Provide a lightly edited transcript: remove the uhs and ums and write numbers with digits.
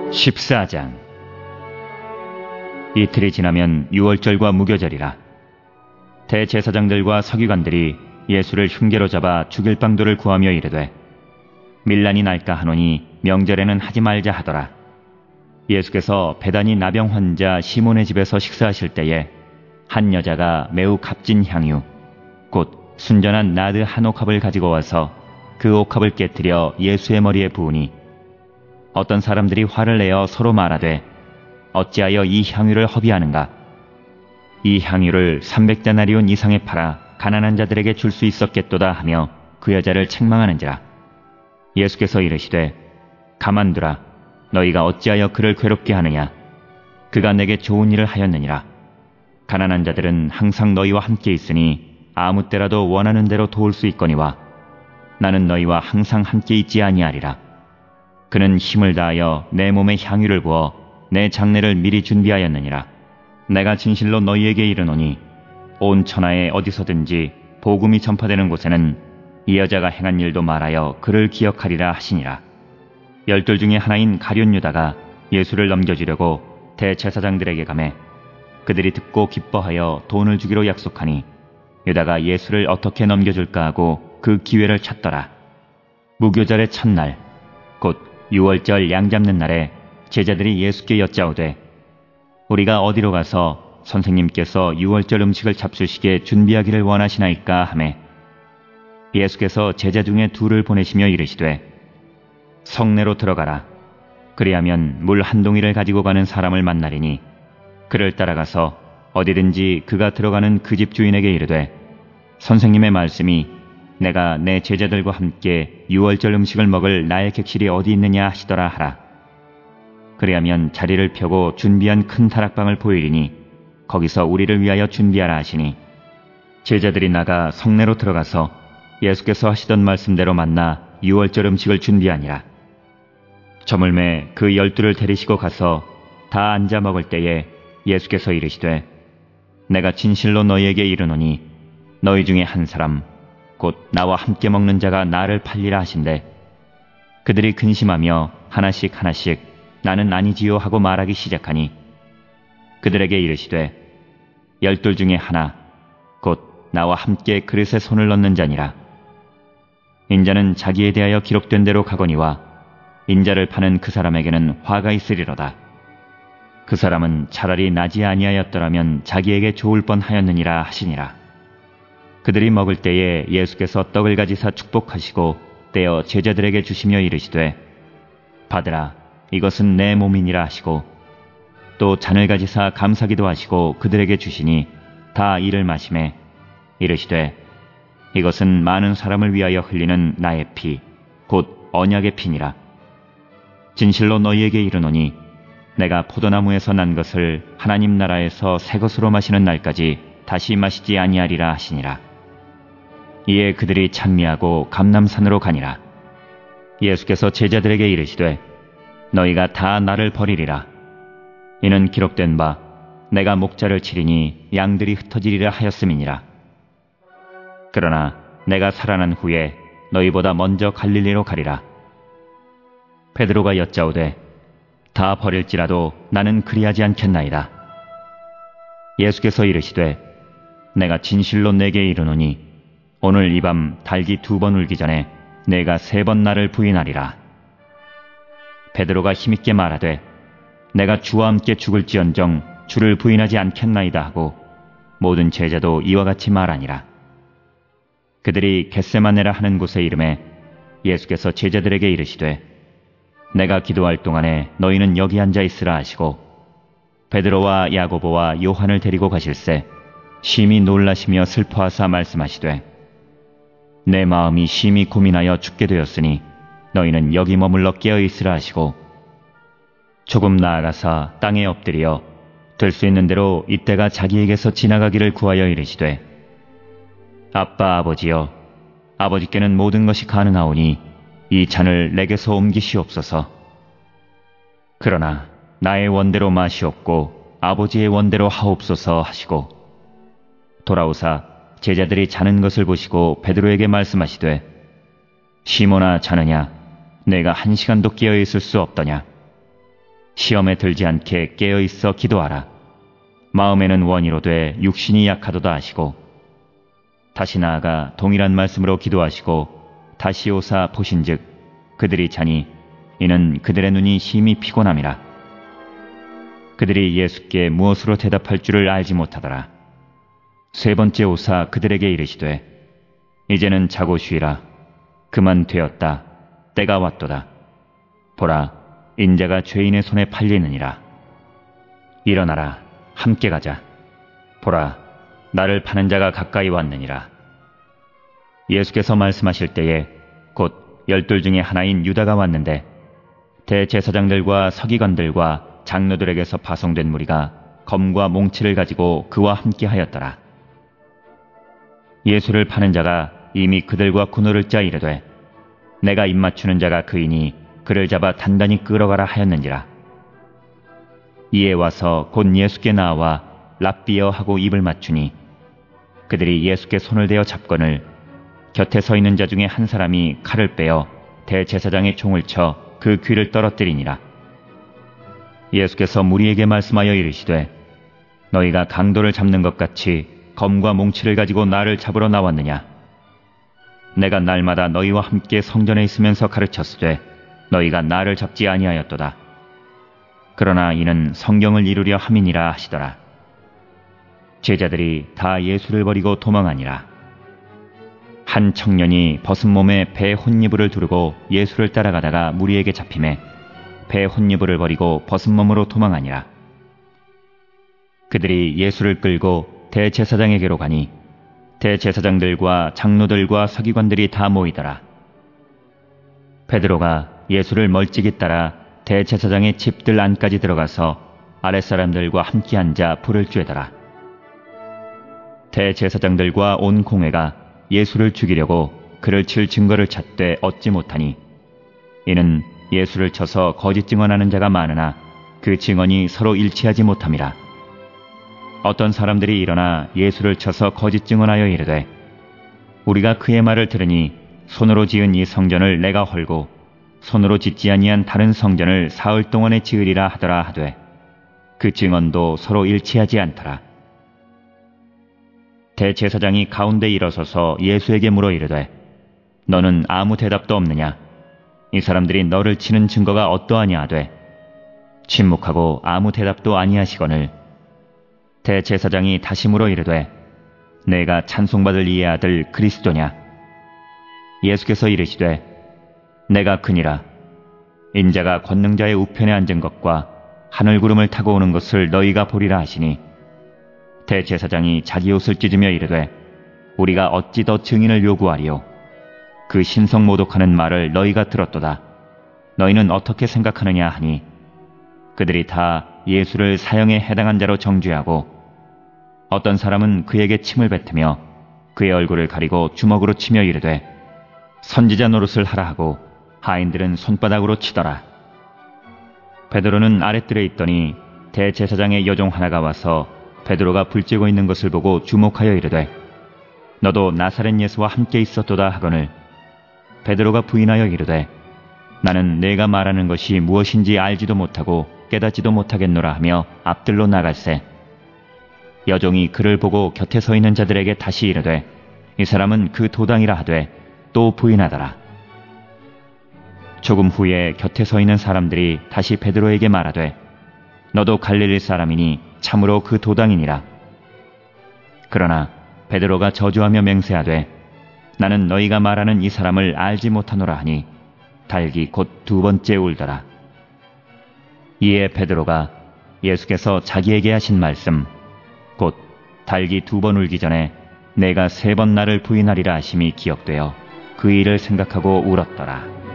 14장. 이틀이 지나면 유월절과 무교절이라. 대제사장들과 서기관들이 예수를 흉계로 잡아 죽일 방도를 구하며 이르되 밀란이 날까 하노니 명절에는 하지 말자 하더라. 예수께서 베다니 나병 환자 시몬의 집에서 식사하실 때에 한 여자가 매우 값진 향유 곧 순전한 나드 한 옥합을 가지고 와서 그 옥합을 깨뜨려 예수의 머리에 부으니 어떤 사람들이 화를 내어 서로 말하되 어찌하여 이 향유를 허비하는가? 이 향유를 300데나리온 이상에 팔아 가난한 자들에게 줄 수 있었겠도다 하며 그 여자를 책망하는지라. 예수께서 이르시되 가만두라. 너희가 어찌하여 그를 괴롭게 하느냐? 그가 내게 좋은 일을 하였느니라. 가난한 자들은 항상 너희와 함께 있으니 아무 때라도 원하는 대로 도울 수 있거니와 나는 너희와 항상 함께 있지 아니하리라. 그는 힘을 다하여 내 몸에 향유를 부어 내 장례를 미리 준비하였느니라. 내가 진실로 너희에게 이르노니 온 천하에 어디서든지 복음이 전파되는 곳에는 이 여자가 행한 일도 말하여 그를 기억하리라 하시니라. 12 중에 하나인 가룟 유다가 예수를 넘겨주려고 대제사장들에게 가매 그들이 듣고 기뻐하여 돈을 주기로 약속하니 유다가 예수를 어떻게 넘겨줄까 하고 그 기회를 찾더라. 무교절의 첫날 곧 유월절 양 잡는 날에 제자들이 예수께 여짜오되 우리가 어디로 가서 선생님께서 유월절 음식을 잡수시게 준비하기를 원하시나이까 하매 예수께서 제자 중에 둘을 보내시며 이르시되 성내로 들어가라. 그리하면 물 한 동이를 가지고 가는 사람을 만나리니 그를 따라가서 어디든지 그가 들어가는 그 집 주인에게 이르되 선생님의 말씀이 내가 내 제자들과 함께 유월절 음식을 먹을 나의 객실이 어디 있느냐 하시더라 하라. 그리하면 자리를 펴고 준비한 큰 다락방을 보이리니 거기서 우리를 위하여 준비하라 하시니 제자들이 나가 성내로 들어가서 예수께서 하시던 말씀대로 만나 유월절 음식을 준비하니라. 저물매 그 12를 데리시고 가서 다 앉아 먹을 때에 예수께서 이르시되 내가 진실로 너희에게 이르노니 너희 중에 한 사람 곧 나와 함께 먹는 자가 나를 팔리라 하신대. 그들이 근심하며 하나씩 나는 아니지요 하고 말하기 시작하니 그들에게 이르시되 12 중에 하나 곧 나와 함께 그릇에 손을 넣는 자니라. 인자는 자기에 대하여 기록된 대로 가거니와 인자를 파는 그 사람에게는 화가 있으리로다. 그 사람은 차라리 나지 아니하였더라면 자기에게 좋을 뻔하였느니라 하시니라. 그들이 먹을 때에 예수께서 떡을 가지사 축복하시고 떼어 제자들에게 주시며 이르시되 받으라 이것은 내 몸이니라 하시고 또 잔을 가지사 감사기도 하시고 그들에게 주시니 다 이를 마시매 이르시되 이것은 많은 사람을 위하여 흘리는 나의 피 곧 언약의 피니라. 진실로 너희에게 이르노니 내가 포도나무에서 난 것을 하나님 나라에서 새 것으로 마시는 날까지 다시 마시지 아니하리라 하시니라. 이에 그들이 찬미하고 감람산으로 가니라. 예수께서 제자들에게 이르시되 너희가 다 나를 버리리라. 이는 기록된 바 내가 목자를 치리니 양들이 흩어지리라 하였음이니라. 그러나 내가 살아난 후에 너희보다 먼저 갈릴리로 가리라. 베드로가 여짜오되 다 버릴지라도 나는 그리하지 않겠나이다. 예수께서 이르시되 내가 진실로 내게 이르노니 오늘 이 밤 닭이 2번 울기 전에 내가 3번 나를 부인하리라. 베드로가 힘있게 말하되 내가 주와 함께 죽을지언정 주를 부인하지 않겠나이다 하고 모든 제자도 이와 같이 말하니라. 그들이 겟세마네라 하는 곳에 이르매 예수께서 제자들에게 이르시되 내가 기도할 동안에 너희는 여기 앉아 있으라 하시고 베드로와 야고보와 요한을 데리고 가실새 심히 놀라시며 슬퍼하사 말씀하시되 내 마음이 심히 고민하여 죽게 되었으니 너희는 여기 머물러 깨어 있으라 하시고 조금 나아가사 땅에 엎드려 될 수 있는 대로 이때가 자기에게서 지나가기를 구하여 이르시되 아빠 아버지여 아버지께는 모든 것이 가능하오니 이 잔을 내게서 옮기시옵소서. 그러나 나의 원대로 마시옵고 아버지의 원대로 하옵소서 하시고 돌아오사 제자들이 자는 것을 보시고 베드로에게 말씀하시되 시몬아 자느냐 내가 1시간도 깨어 있을 수 없더냐 시험에 들지 않게 깨어있어 기도하라. 마음에는 원이로 돼 육신이 약하도다 하시고 다시 나아가 동일한 말씀으로 기도하시고 다시 오사 보신즉 그들이 자니 이는 그들의 눈이 심히 피곤함이라. 그들이 예수께 무엇으로 대답할 줄을 알지 못하더라. 세 번째 오사 그들에게 이르시되 이제는 자고 쉬라. 그만 되었다. 때가 왔도다. 보라, 인자가 죄인의 손에 팔리느니라. 일어나라. 함께 가자. 보라, 나를 파는 자가 가까이 왔느니라. 예수께서 말씀하실 때에 곧 12 중에 하나인 유다가 왔는데 대제사장들과 서기관들과 장로들에게서 파송된 무리가 검과 몽치를 가지고 그와 함께 하였더라. 예수를 파는 자가 이미 그들과 군호를 짜 이르되 내가 입맞추는 자가 그이니 그를 잡아 단단히 끌어가라 하였는지라. 이에 와서 곧 예수께 나와 랍비여 하고 입을 맞추니 그들이 예수께 손을 대어 잡거늘 곁에 서 있는 자 중에 한 사람이 칼을 빼어 대제사장의 총을 쳐 그 귀를 떨어뜨리니라. 예수께서 무리에게 말씀하여 이르시되 너희가 강도를 잡는 것 같이 검과 몽치를 가지고 나를 잡으러 나왔느냐. 내가 날마다 너희와 함께 성전에 있으면서 가르쳤으되 너희가 나를 잡지 아니하였도다. 그러나 이는 성경을 이루려 함이니라 하시더라. 제자들이 다 예수를 버리고 도망하니라. 한 청년이 벗은 몸에 배 혼니부를 두르고 예수를 따라가다가 무리에게 잡히매 배 혼니부를 버리고 벗은 몸으로 도망하니라. 그들이 예수를 끌고 대제사장에게로 가니 대제사장들과 장로들과 서기관들이 다 모이더라. 베드로가 예수를 멀찍이 따라 대제사장의 집들 안까지 들어가서 아랫사람들과 함께 앉아 불을 쬐더라. 대제사장들과 온 공회가 예수를 죽이려고 그를 칠 증거를 찾되 얻지 못하니 이는 예수를 쳐서 거짓 증언하는 자가 많으나 그 증언이 서로 일치하지 못함이라. 어떤 사람들이 일어나 예수를 쳐서 거짓 증언하여 이르되 우리가 그의 말을 들으니 손으로 지은 이 성전을 내가 헐고 손으로 짓지 아니한 다른 성전을 사흘 동안에 지으리라 하더라 하되 그 증언도 서로 일치하지 않더라. 대제사장이 가운데 일어서서 예수에게 물어 이르되 너는 아무 대답도 없느냐. 이 사람들이 너를 치는 증거가 어떠하냐 하되 침묵하고 아무 대답도 아니하시거늘 대제사장이 다시 물어 이르되 내가 찬송받을 이의 아들 그리스도냐. 예수께서 이르시되 내가 그니라. 인자가 권능자의 우편에 앉은 것과 하늘구름을 타고 오는 것을 너희가 보리라 하시니 대제사장이 자기 옷을 찢으며 이르되 우리가 어찌 더 증인을 요구하리요. 그 신성 모독하는 말을 너희가 들었도다. 너희는 어떻게 생각하느냐 하니 그들이 다 예수를 사형에 해당한 자로 정죄하고 어떤 사람은 그에게 침을 뱉으며 그의 얼굴을 가리고 주먹으로 치며 이르되 선지자 노릇을 하라 하고 하인들은 손바닥으로 치더라. 베드로는 아랫뜰에 있더니 대제사장의 여종 하나가 와서 베드로가 불쬐고 있는 것을 보고 주목하여 이르되 너도 나사렛 예수와 함께 있었도다 하거늘 베드로가 부인하여 이르되 나는 내가 말하는 것이 무엇인지 알지도 못하고 깨닫지도 못하겠노라 하며 앞들로 나갈새 여종이 그를 보고 곁에 서 있는 자들에게 다시 이르되 이 사람은 그 도당이라 하되 또 부인하더라. 조금 후에 곁에 서 있는 사람들이 다시 베드로에게 말하되 너도 갈릴리 사람이니 참으로 그 도당이니라. 그러나 베드로가 저주하며 맹세하되 나는 너희가 말하는 이 사람을 알지 못하노라 하니 달기 곧 2번째 울더라. 이에 베드로가 예수께서 자기에게 하신 말씀 곧 달기 2번 울기 전에 내가 3번 나를 부인하리라 하심이 기억되어 그 일을 생각하고 울었더라.